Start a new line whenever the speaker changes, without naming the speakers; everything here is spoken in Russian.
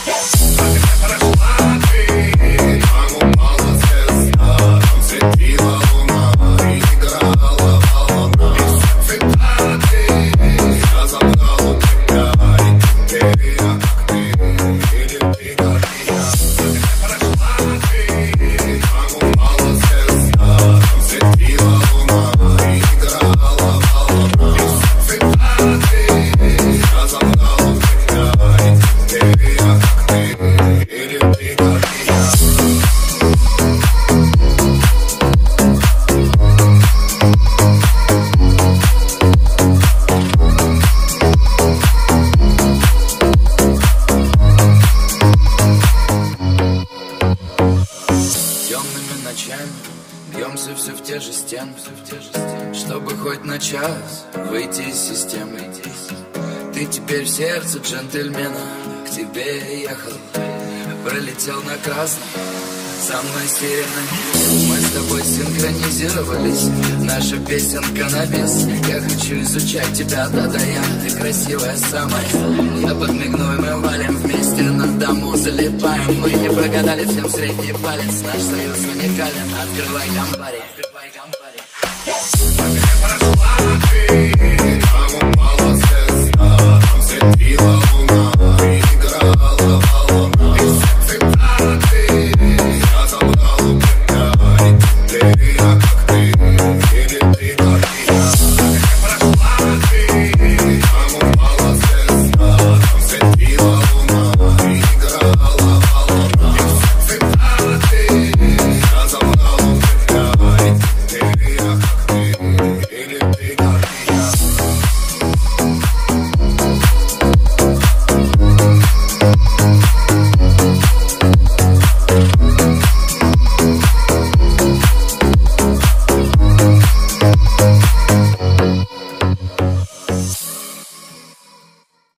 Бьемся все в те же стены, чтобы хоть на час выйти из системы. Ты теперь в сердце джентльмена, к тебе ехал, пролетел на красный, со мной сирена. Мы с тобой синхронизировались, наша песенка на вес. Я хочу изучать тебя, да-да, ты красивая самая. Я подмигну, и мы валим вместе, на дому залипаем. Мы не прогадали, всем средний палец, наш союз уникален. Открывай компари.